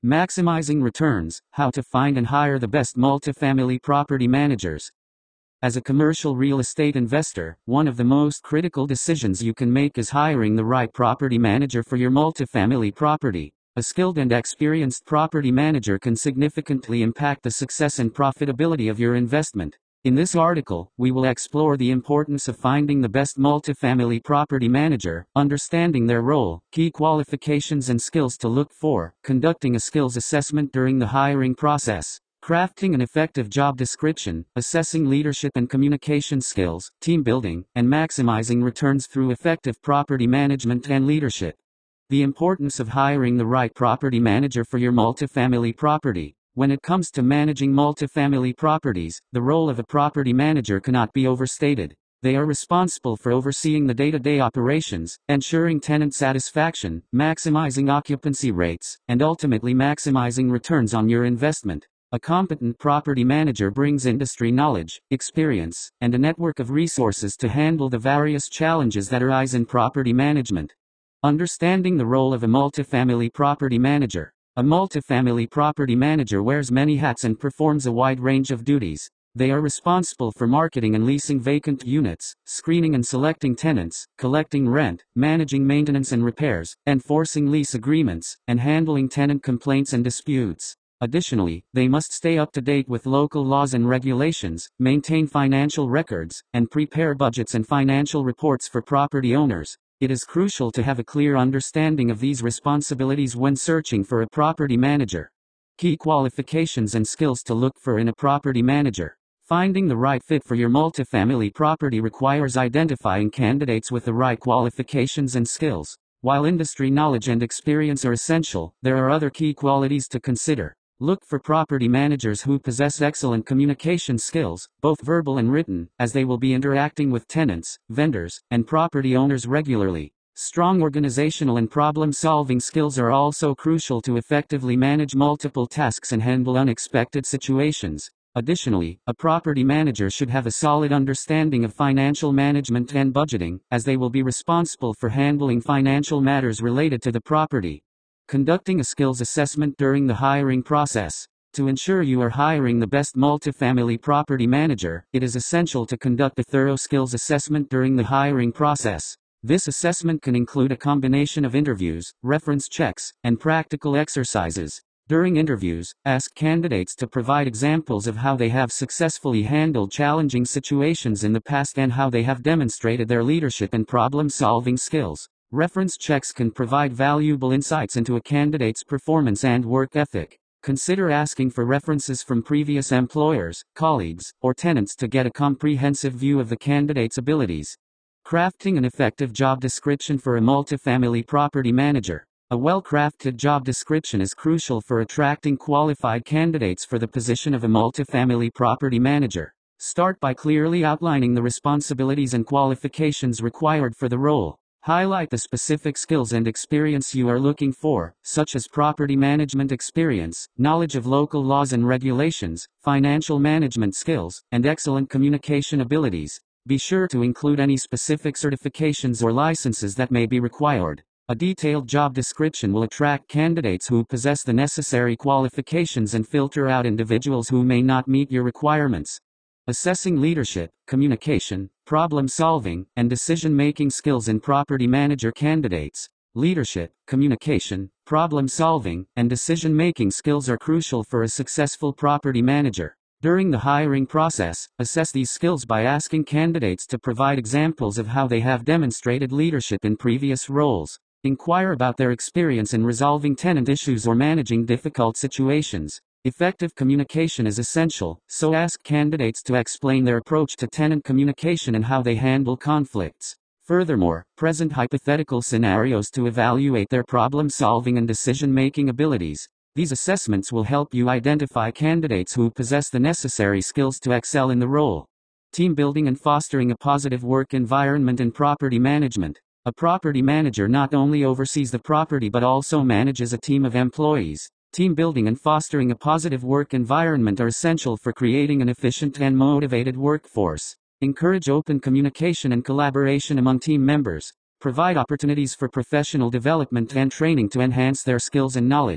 Maximizing returns, how to find and hire the best multifamily property managers. As a commercial real estate investor, one of the most critical decisions you can make is hiring the right property manager for your multifamily property. A skilled and experienced property manager can significantly impact the success and profitability of your investment. In this article, we will explore the importance of finding the best multifamily property manager, understanding their role, key qualifications and skills to look for, conducting a skills assessment during the hiring process, crafting an effective job description, assessing leadership and communication skills, team building, and maximizing returns through effective property management and leadership. The importance of hiring the right property manager for your multifamily property. When it comes to managing multifamily properties, the role of a property manager cannot be overstated. They are responsible for overseeing the day-to-day operations, ensuring tenant satisfaction, maximizing occupancy rates, and ultimately maximizing returns on your investment. A competent property manager brings industry knowledge, experience, and a network of resources to handle the various challenges that arise in property management. Understanding the role of a multifamily property manager. A multifamily property manager wears many hats and performs a wide range of duties. They are responsible for marketing and leasing vacant units, screening and selecting tenants, collecting rent, managing maintenance and repairs, enforcing lease agreements, and handling tenant complaints and disputes. Additionally, they must stay up to date with local laws and regulations, maintain financial records, and prepare budgets and financial reports for property owners. It is crucial to have a clear understanding of these responsibilities when searching for a property manager. Key qualifications and skills to look for in a property manager. Finding the right fit for your multifamily property requires identifying candidates with the right qualifications and skills. While industry knowledge and experience are essential, there are other key qualities to consider. Look for property managers who possess excellent communication skills, both verbal and written, as they will be interacting with tenants, vendors, and property owners regularly. Strong organizational and problem-solving skills are also crucial to effectively manage multiple tasks and handle unexpected situations. Additionally, a property manager should have a solid understanding of financial management and budgeting, as they will be responsible for handling financial matters related to the property. Conducting a skills assessment during the hiring process. To ensure you are hiring the best multifamily property manager, it is essential to conduct a thorough skills assessment during the hiring process. This assessment can include a combination of interviews, reference checks, and practical exercises. During interviews, ask candidates to provide examples of how they have successfully handled challenging situations in the past and how they have demonstrated their leadership and problem-solving skills. Reference checks can provide valuable insights into a candidate's performance and work ethic. Consider asking for references from previous employers, colleagues, or tenants to get a comprehensive view of the candidate's abilities. Crafting an effective job description for a multifamily property manager. A well-crafted job description is crucial for attracting qualified candidates for the position of a multifamily property manager. Start by clearly outlining the responsibilities and qualifications required for the role. Highlight the specific skills and experience you are looking for, such as property management experience, knowledge of local laws and regulations, financial management skills, and excellent communication abilities. Be sure to include any specific certifications or licenses that may be required. A detailed job description will attract candidates who possess the necessary qualifications and filter out individuals who may not meet your requirements. Assessing leadership, communication, problem-solving, and decision-making skills in property manager candidates. Leadership, communication, problem-solving, and decision-making skills are crucial for a successful property manager. During the hiring process, assess these skills by asking candidates to provide examples of how they have demonstrated leadership in previous roles. Inquire about their experience in resolving tenant issues or managing difficult situations. Effective communication is essential, so ask candidates to explain their approach to tenant communication and how they handle conflicts. Furthermore, present hypothetical scenarios to evaluate their problem-solving and decision-making abilities. These assessments will help you identify candidates who possess the necessary skills to excel in the role. Team building and fostering a positive work environment in property management. A property manager not only oversees the property but also manages a team of employees. Team building and fostering a positive work environment are essential for creating an efficient and motivated workforce. Encourage open communication and collaboration among team members. Provide opportunities for professional development and training to enhance their skills and knowledge.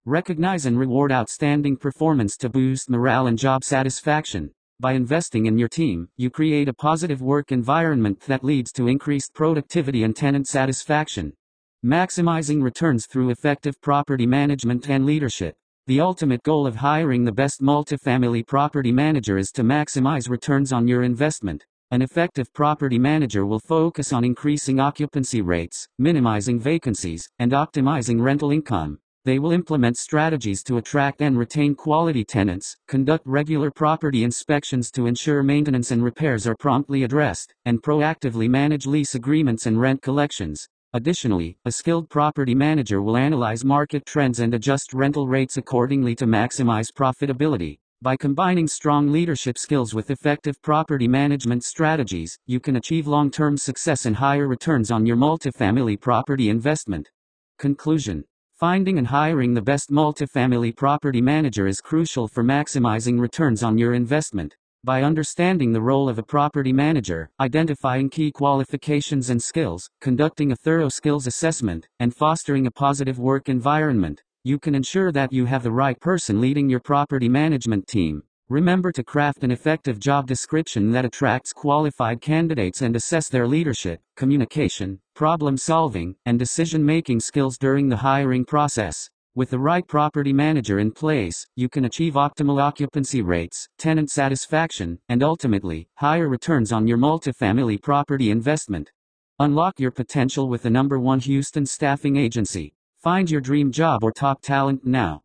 Recognize and reward outstanding performance to boost morale and job satisfaction. By investing in your team, you create a positive work environment that leads to increased productivity and tenant satisfaction. Maximizing returns through effective property management and leadership. The ultimate goal of hiring the best multifamily property manager is to maximize returns on your investment. An effective property manager will focus on increasing occupancy rates, minimizing vacancies, and optimizing rental income. They will implement strategies to attract and retain quality tenants, conduct regular property inspections to ensure maintenance and repairs are promptly addressed, and proactively manage lease agreements and rent collections. Additionally, a skilled property manager will analyze market trends and adjust rental rates accordingly to maximize profitability. By combining strong leadership skills with effective property management strategies, you can achieve long-term success and higher returns on your multifamily property investment. Conclusion: finding and hiring the best multifamily property manager is crucial for maximizing returns on your investment. By understanding the role of a property manager, identifying key qualifications and skills, conducting a thorough skills assessment, and fostering a positive work environment, you can ensure that you have the right person leading your property management team. Remember to craft an effective job description that attracts qualified candidates and assess their leadership, communication, problem solving, and decision-making skills during the hiring process. With the right property manager in place, you can achieve optimal occupancy rates, tenant satisfaction, and ultimately, higher returns on your multifamily property investment. Unlock your potential with the #1 Houston staffing agency. Find your dream job or top talent now.